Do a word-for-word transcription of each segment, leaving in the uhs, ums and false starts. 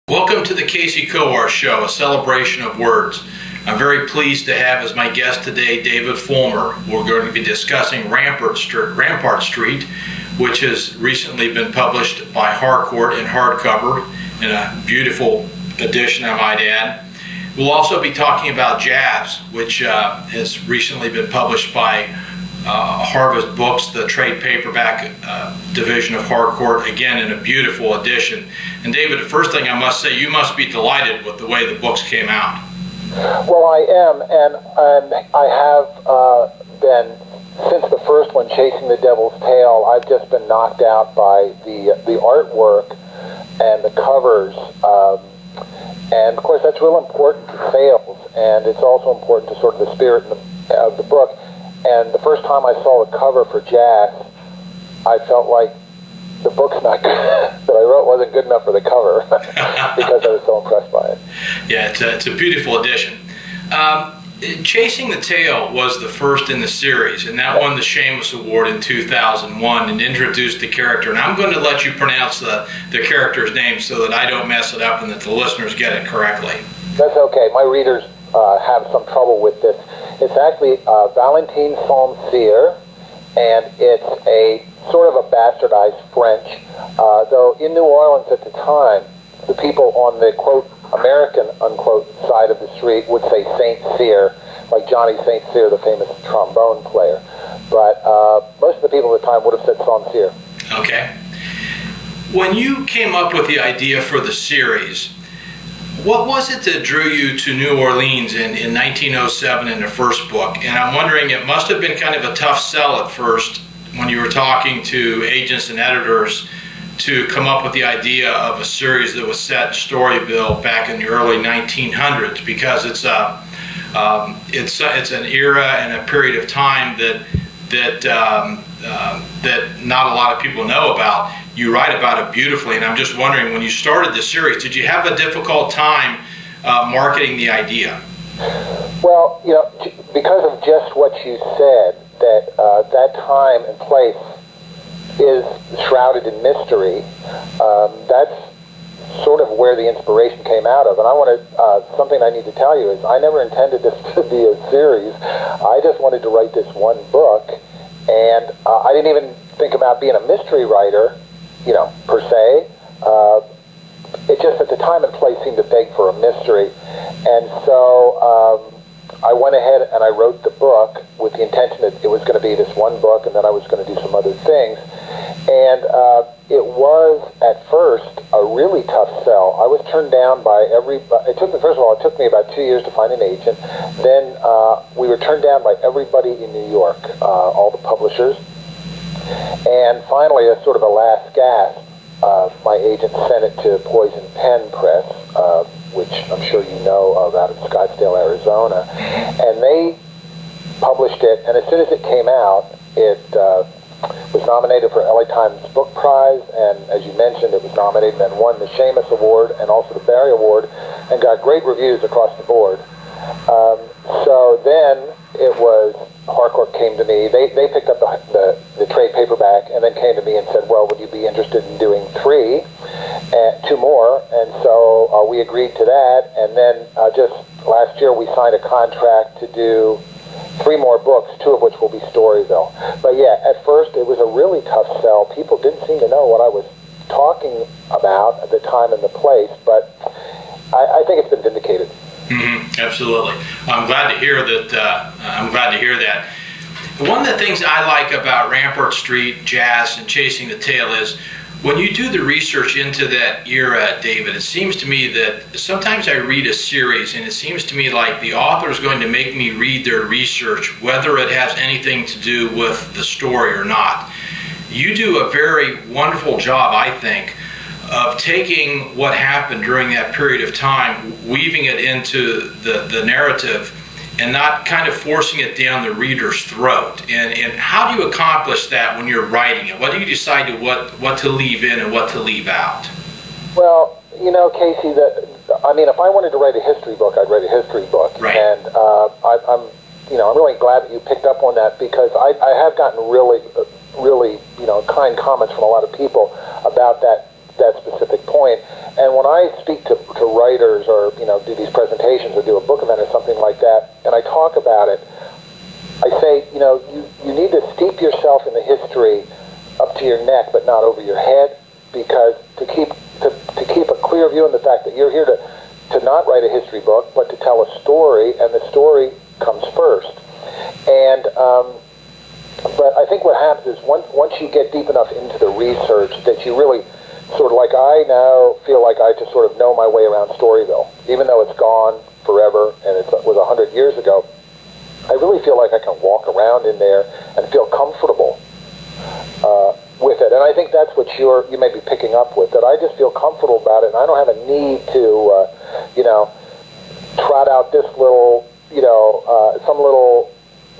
Welcome to the Casey Cohar Show, a celebration of words. I'm very pleased to have as my guest today David Fulmer. We're going to be discussing Rampart Street, Rampart Street, which has recently been published by Harcourt in hardcover in a beautiful edition, I might add. We'll also be talking about Jazz, which uh, has recently been published by uh, Harvest Books, the trade paperback uh, division of Harcourt, again in a beautiful edition. And David, the first thing I must say, you must be delighted with the way the books came out. Well, I am, and, and I have uh, been, since the first one, Chasing the Devil's Tail, I've just been knocked out by the, the artwork and the covers. Um, and, of course, that's real important to sales, and it's also important to sort of the spirit of the, of the book. And the first time I saw the cover for Jazz, I felt like the book's not good, that I wrote wasn't good enough for the cover because I was so impressed by it. Yeah, it's a, it's a beautiful edition. Um, Chasing the Tail was the first in the series, and that won the Shamus Award in two thousand one and introduced the character. And I'm going to let you pronounce the, the character's name so that I don't mess it up and that the listeners get it correctly. That's okay. My readers uh, have some trouble with this. It's actually uh, Valentine Saint-Cyr, and it's a sort of a bastardized French, uh, though in New Orleans at the time, the people on the, quote, American, unquote, side of the street would say Saint Cyr, like Johnny Saint Cyr, the famous trombone player. But uh, most of the people at the time would have said Saint Cyr. Okay. When you came up with the idea for the series, what was it that drew you to New Orleans in, in nineteen oh seven in the first book? And I'm wondering, it must have been kind of a tough sell at first when you were talking to agents and editors to come up with the idea of a series that was set in Storyville back in the early nineteen hundreds, because it's a um, it's a, it's an era and a period of time that that um, uh, that not a lot of people know about. You write about it beautifully, and I'm just wondering, when you started the series, did you have a difficult time uh, marketing the idea? Well, you know, because of just what you said, that uh, that time and place is shrouded in mystery, um, that's sort of where the inspiration came out of. And I want to, uh, something I need to tell you is I never intended this to be a series. I just wanted to write this one book, and uh, I didn't even think about being a mystery writer, you know, per se. Uh, it just at the time and place seemed to beg for a mystery. And so um, I went ahead and I wrote the book with the intention that it was going to be this one book, and then I was going to do some other things. And uh, it was, at first, a really tough sell. I was turned down by every, it took me, first of all, it took me about two years to find an agent. Then uh, we were turned down by everybody in New York, uh, all the publishers. And finally, as sort of a last gasp, uh, my agent sent it to Poison Pen Press, uh, which I'm sure you know of, out in Scottsdale, Arizona. And they published it, and as soon as it came out, it uh, was nominated for L A Times Book Prize, and as you mentioned, it was nominated and won the Shamus Award and also the Barry Award, and got great reviews across the board. Um, so then it was, Harcourt came to me, they, they picked up the, the, the trade paperback and then came to me and said, well, would you be interested in doing three, and two more? And so uh, we agreed to that, and then uh, just last year we signed a contract to do three more books, two of which will be Storyville. But yeah, at first it was a really tough sell. People didn't seem to know what I was talking about at the time and the place, but I, I think it's been vindicated. Mm-hmm, absolutely. I'm glad to hear that. Uh, I'm glad to hear that. One of the things I like about Rampart Street, Jazz, and Chasing the Tail is when you do the research into that era, David, it seems to me that sometimes I read a series and it seems to me like the author is going to make me read their research, whether it has anything to do with the story or not. You do a very wonderful job, I think, of taking what happened during that period of time, weaving it into the, the narrative, and not kind of forcing it down the reader's throat. And, and how do you accomplish that when you're writing it? What do you decide to what, what to leave in and what to leave out? Well, you know, Casey, that I mean, if I wanted to write a history book, I'd write a history book. Right. And uh, I, I'm, you know, I'm really glad that you picked up on that, because I, I have gotten really, really, you know, kind comments from a lot of people about that that specific point. And when I speak to, to writers or, you know, do these presentations or do a book event or something like that, and I talk about it, I say, you know, you, you need to steep yourself in the history up to your neck, but not over your head, because to keep to, to keep a clear view in the fact that you're here to, to not write a history book, but to tell a story, and the story comes first. And um, but I think what happens is once once you get deep enough into the research that you really sort of like I now feel like I just sort of know my way around Storyville, even though it's gone forever and it was a hundred years ago. I really feel like I can walk around in there and feel comfortable uh, with it, and I think that's what you're you may be picking up with. That I just feel comfortable about it, and I don't have a need to, uh, you know, trot out this little, you know, uh, some little,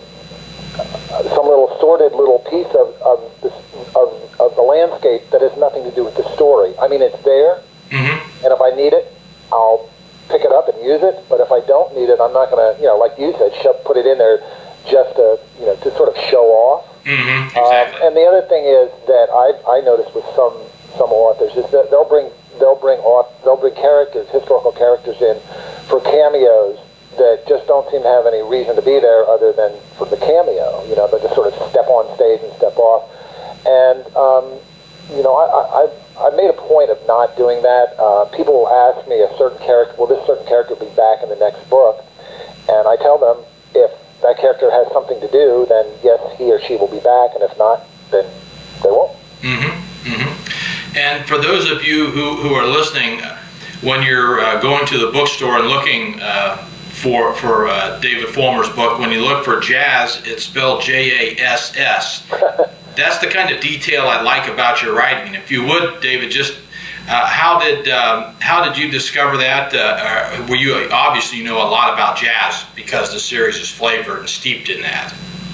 uh, some little sordid little piece of of, this, of of the landscape that has nothing to do with the story. I mean, it's there, mm-hmm. and if I need it, I'll pick it up and use it, but if I don't need it, I'm not going to, you know, like you said, shove, put it in there just to, you know, to sort of show off. Mm-hmm, exactly. Um, and the other thing is that I I noticed with some some authors is that they'll bring they'll bring auth, they'll bring characters, historical characters in for cameos that just don't seem to have any reason to be there other than for the cameo. You know, they'll just sort of step on stage and step off. And um, you know, I, I I've I made a point of not doing that. Uh, people will ask me a certain character, will this certain character be back in the next book? And I tell them, if that character has something to do, then yes, he or she will be back, and if not, then they won't. Mm-hmm. Mm-hmm. And for those of you who, who are listening, when you're uh, going to the bookstore and looking uh, for, for uh, David Fulmer's book, when you look for Jazz, it's spelled J A S S. That's the kind of detail I like about your writing. If you would, David, just uh, how did um, how did you discover that? Uh, were you obviously you know a lot about jazz because the series is flavored and steeped in that?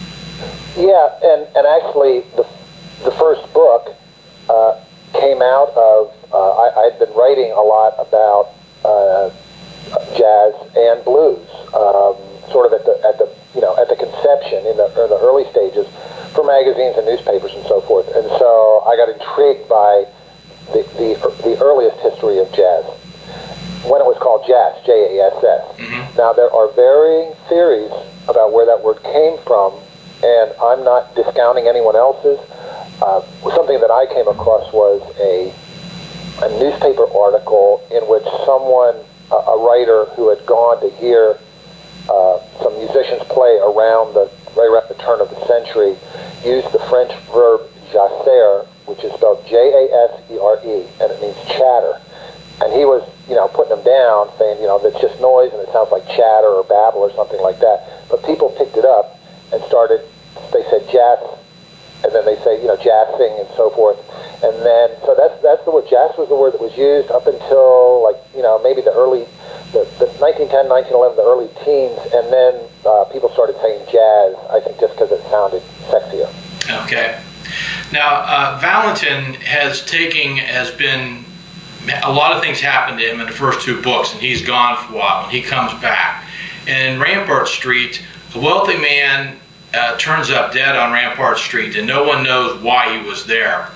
Yeah, and, and actually the the first book uh, came out of uh, I, I'd been writing a lot about uh, jazz and blues, um, sort of at the at the you know at the conception in the, in the early stages, for magazines and newspapers and so forth. And so I got intrigued by the, the, the earliest history of jazz, when it was called jazz, J A S S. Mm-hmm. Now, there are varying theories about where that word came from, and I'm not discounting anyone else's. Uh, something that I came across was a, a newspaper article in which someone, a, a writer who had gone to hear uh, some musicians play around the right around the turn of the century, used the French verb jaser, which is spelled J A S E R E, and it means chatter. And he was, you know, putting them down, saying, you know, that's just noise and it sounds like chatter or babble or something like that. But people picked it up and started, they said jazz, and then they say, you know, jazzing and so forth. And then, so that's that's the word, jazz was the word that was used up until, like, you know, maybe the early, the, the nineteen ten, nineteen eleven, the early teens, and then uh, people started saying jazz, I think just because it sounded sexier. Okay. Now, uh, Valentin has taken, has been, a lot of things happened to him in the first two books, and he's gone for a while, and he comes back. And in Rampart Street, a wealthy man uh, turns up dead on Rampart Street, and no one knows why he was there.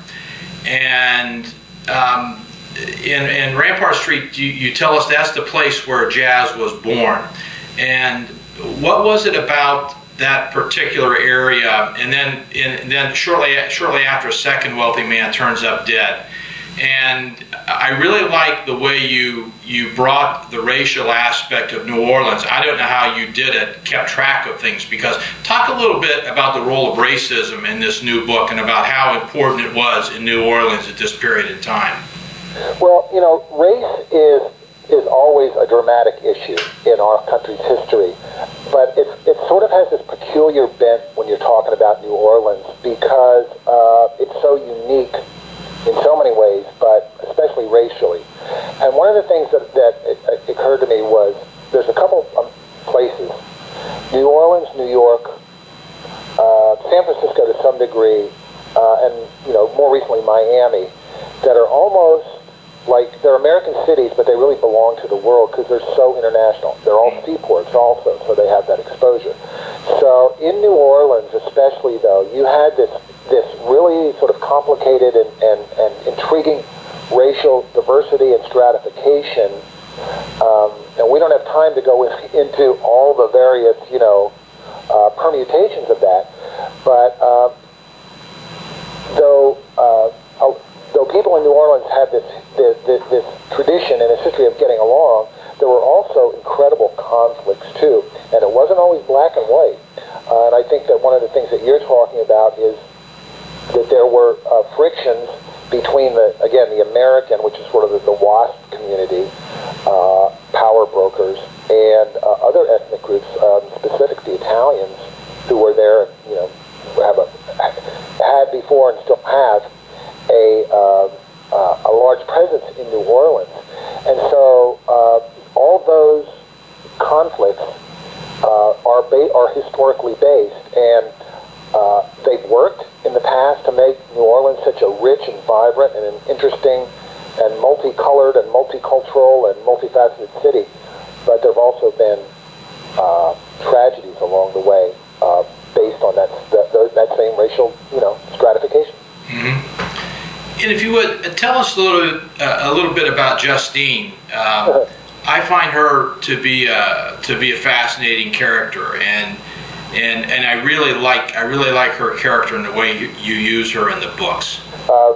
And um, in, in Rampart Street, you, you tell us that's the place where jazz was born. And what was it about that particular area? And then, and then shortly, shortly after, a second wealthy man turns up dead. And I really like the way you you brought the racial aspect of New Orleans. I don't know how you did it, kept track of things, because talk a little bit about the role of racism in this new book and about how important it was in New Orleans at this period in time. Well, you know, race is is always a dramatic issue in our country's history, but it, it sort of has this peculiar bent when you're talking about New Orleans, because uh, it's so unique in so many ways, but especially racially. And one of the things that, that it, it occurred to me was there's a couple of places, New Orleans, New York, uh, San Francisco to some degree, uh, and you know more recently Miami, that are almost like they're American cities, but they really belong to the world because they're so international. They're all seaports also, so they have that exposure. So in New Orleans especially, though, you had this this really sort of complicated and, and, and intriguing racial diversity and stratification. Um, and we don't have time to go in, into all the various, you know, uh, permutations of that. But uh, though uh, though people in New Orleans had this, this this this tradition and this history of getting along, there were also incredible conflicts too, and it wasn't always black and white. Uh, and I think that one of the things that you're talking about is that there were uh, frictions between the, again, the American, which is sort of the, the WASP community, uh, power brokers, and uh, other ethnic groups, um, specifically Italians, who were there, and, you know, have a, had before and still have a uh, uh, a large presence in New Orleans. And so uh, all those conflicts uh, are ba- are historically based, and uh, they've worked in the past to make New Orleans such a rich and vibrant and an interesting and multicolored and multicultural and multifaceted city. But there have also been uh, tragedies along the way uh, based on that, that that same racial, you know, stratification. Mm-hmm. And if you would uh, tell us a little uh, a little bit about Justine. Um, I find her to be a, to be a fascinating character, and and and I really like I really like her character and the way you, you use her in the books. Uh,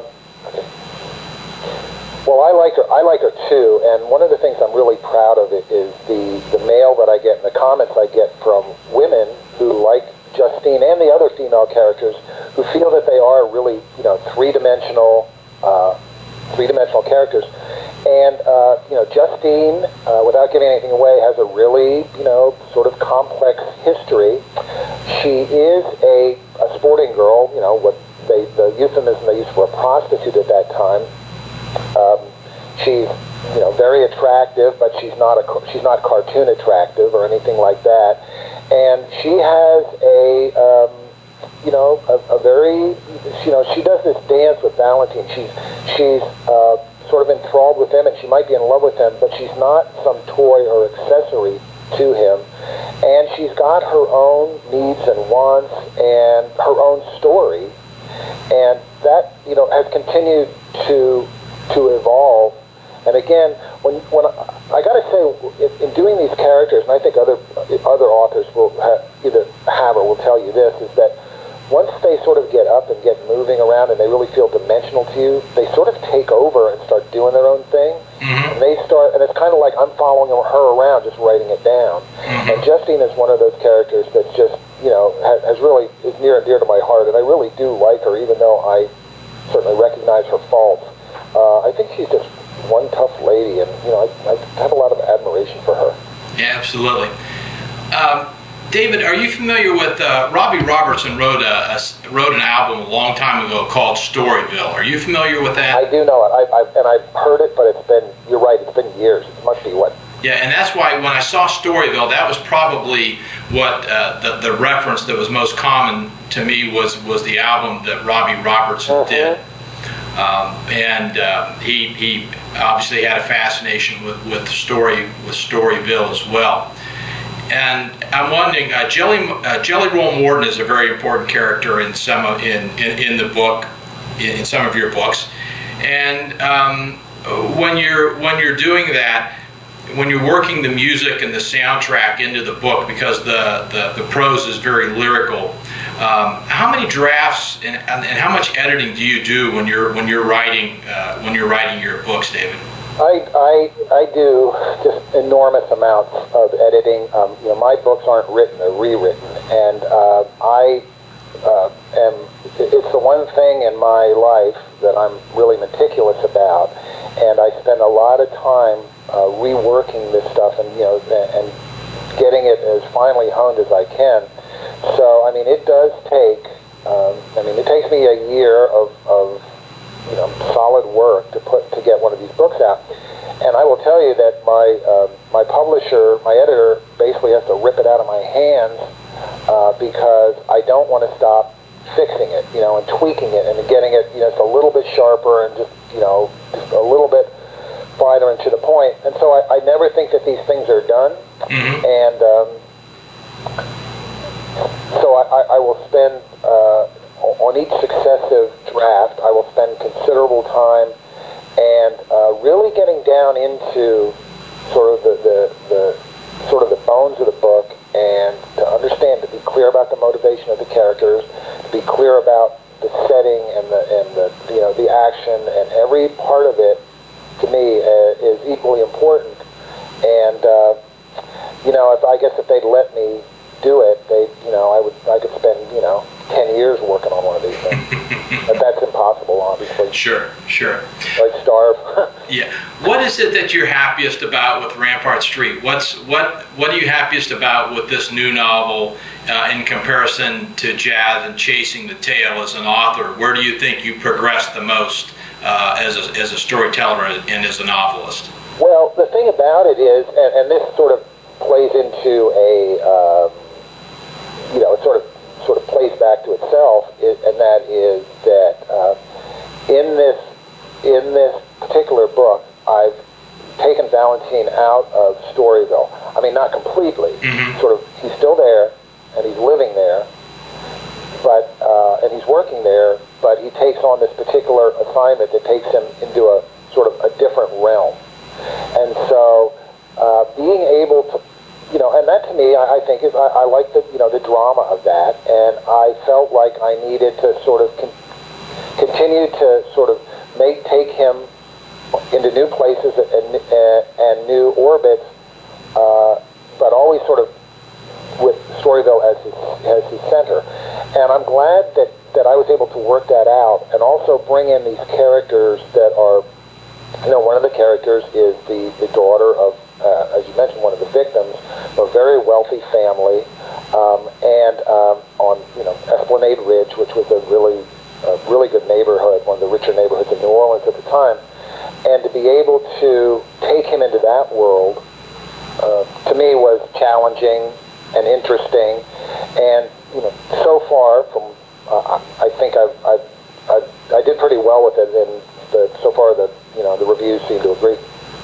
well, I like her. I like her too. And one of the things I'm really proud of it is the the mail that I get and the comments I get from women who like Justine and the other female characters, who feel that they are really, you know, three-dimensional, uh, three-dimensional characters. And, uh, you know, Justine, uh, without giving anything away, has a really, you know, sort of complex history. She is a, a sporting girl, you know, what they, the euphemism they used for a prostitute at that time. Um, she's, you know, very attractive, but she's not a, she's not cartoon attractive or anything like that. And she has a, um, you know, a, a very, you know, she does this dance with Valentine. She's, she's, uh, sort of enthralled with him, and she might be in love with him, but she's not some toy or accessory to him. And she's got her own needs and wants and her own story, and that, you know, has continued to to evolve. And again, when when I, I got to say, in, in doing these characters, and I think other other authors will ha- either have or will tell you this, is that once they sort of get up and get moving around and they really feel dimensional to you, they sort of take over and start doing their own thing. Mm-hmm. And they start, and it's kind of like I'm following her around, just writing it down. Mm-hmm. And Justine is one of those characters that's just, you know, has, has really, is near and dear to my heart, and I really do like her, even though I certainly recognize her faults. Uh, I think she's just one tough lady, and, you know, I, I have a lot of admiration for her. Yeah, absolutely. Um, David, are you familiar with uh, Robbie Robertson wrote a, a wrote an album a long time ago called Storyville? Are you familiar with that? I do know it, I, I, and I've heard it, but it's been, you're right, it's been years. It must be what? Yeah, and that's why when I saw Storyville, that was probably what uh, the the reference that was most common to me was was the album that Robbie Robertson mm-hmm. did, um, and uh, he he obviously had a fascination with with story with Storyville as well. And I'm wondering, uh, Jelly uh, Jelly Roll Morton is a very important character in some of, in, in in the book, in, in some of your books. And um, when you're when you're doing that, when you're working the music and the soundtrack into the book, because the the, the prose is very lyrical, um, how many drafts and, and and how much editing do you do when you're when you're writing uh, when you're writing your books, David? I, I, I do just enormous amounts of editing. Um, you know, my books aren't written, they're rewritten. And uh, I uh, am, it's the one thing in my life that I'm really meticulous about. And I spend a lot of time uh, reworking this stuff and, you know, and getting it as finely honed as I can. So, I mean, it does take, um, I mean, it takes me a year of, of you know, solid work to put to get one of these books out. And I will tell you that my uh, my publisher, my editor, basically has to rip it out of my hands uh, because I don't want to stop fixing it, you know, and tweaking it and getting it, you know, it's a little bit sharper and just, you know, just a little bit finer and to the point. And so I, I never think that these things are done. Mm-hmm. And um, so I, I, I will spend uh, on each successive draft, I will spend considerable time and uh, really getting down into sort of the, the, the sort of the bones of the book, and to understand, to be clear about the motivation of the characters, to be clear about the setting and the and the you know the action, and every part of it to me uh, is equally important. And uh, you know, if I guess if they'd let me do it, they you know I would I could spend you know ten years working on one of these things. But that's impossible, obviously. Sure, sure. I'd starve. Yeah. What is it that you're happiest about with Rampart Street? What's what What are you happiest about with this new novel uh, in comparison to Jazz and Chasing the Tail as an author? Where do you think you progressed the most uh, as a, as a storyteller and as a novelist? Well, the thing about it is, and, and this sort of plays into a, um, you know, it sort of sort of plays back to itself, is, and that is that uh, in this in this particular book, I've taken Valentine out of Storyville. I mean, not completely. Mm-hmm. Sort of, he's still there, and he's living there, but uh, and he's working there. But he takes on this particular assignment that takes him into a sort of a different realm. And so, uh, being able to, you know, and that to me, I, I think is, I, I like the, you know, the drama of that, and I felt like I needed to sort of con- continue to sort of make, take him into new places and, and, and new orbits, uh, but always sort of with Storyville as his, as his center. And I'm glad that, that I was able to work that out, and also bring in these characters that are, you know, one of the characters is the, the daughter of, uh, as you mentioned, one of the victims of a very wealthy family, um, and um, on, you know, Esplanade Ridge, which was a really, a really good neighborhood, one of the richer neighborhoods in New Orleans at the time, and to be able to take him into that world, uh, to me was challenging and interesting, and, you know, so far from, uh, I think I've, I've, I've, I did pretty well with it, and the, so far the, you know, the reviews seem to agree.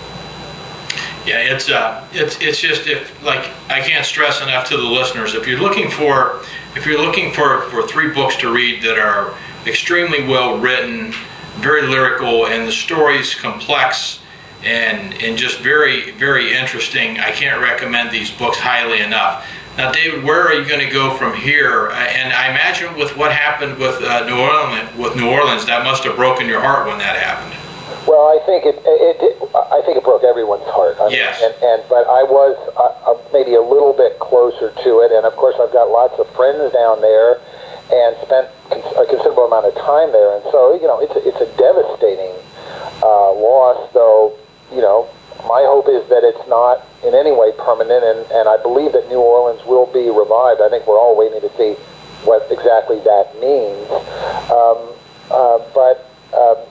Yeah, it's uh, it's it's just if like I can't stress enough to the listeners, if you're looking for if you're looking for for three books to read that are extremely well written, very lyrical, and the story's complex and and just very very interesting, I can't recommend these books highly enough. Now, David, where are you going to go from here? And I imagine with what happened with uh, New Orleans, with New Orleans, that must have broken your heart when that happened. Well, I think it, it, it I think it broke everyone's heart. I yes. Mean, and, and but I was uh, maybe a little bit closer to it, and of course I've got lots of friends down there, and spent a considerable amount of time there, and so you know it's a, it's a devastating uh, loss. Though you know, my hope is that it's not in any way permanent, and, and I believe that New Orleans will be revived. I think we're all waiting to see what exactly that means. Um, uh, but um,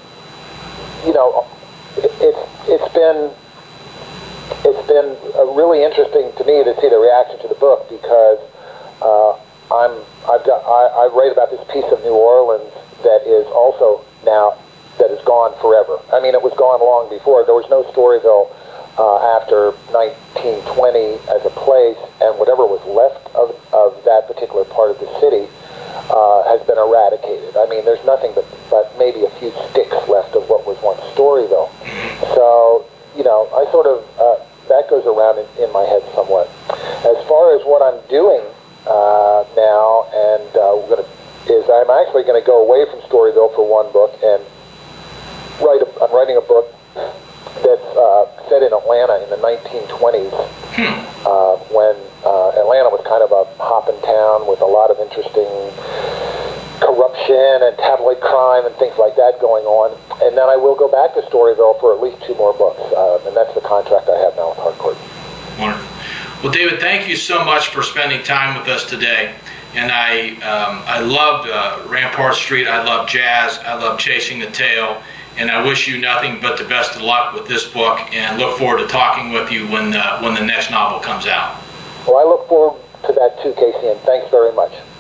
you know, it, it's it's been it's been uh, really interesting to me to see the reaction to the book, because uh, I'm I've got I, I write about this piece of New Orleans that is also now that is gone forever. I mean, it was gone long before. There was no Storyville uh, after nineteen twenty as a place, and whatever was left of of that particular part of the city uh, has been eradicated. I mean, there's nothing but but maybe a few sticks left of what was once Storyville. So, you know, I sort of, uh, that goes around in, in my head somewhat. As far as what I'm doing uh, now, and uh, we're gonna, is I'm actually going to go away from Storyville for one book, and write a, I'm writing a book that's uh, set in Atlanta in the nineteen twenties, uh, when uh, Atlanta was kind of a hopping town with a lot of interesting corruption and tabloid crime and things like that going on. And then I will go back to Storyville for at least two more books, uh, and that's the contract I have now with Harcourt. Wonderful. Well, David, thank you so much for spending time with us today. And I, um, I loved uh, Rampart Street. I love Jazz. I love Chasing the Tail. And I wish you nothing but the best of luck with this book, and look forward to talking with you when the, when the next novel comes out. Well, I look forward to that too, Casey, and thanks very much.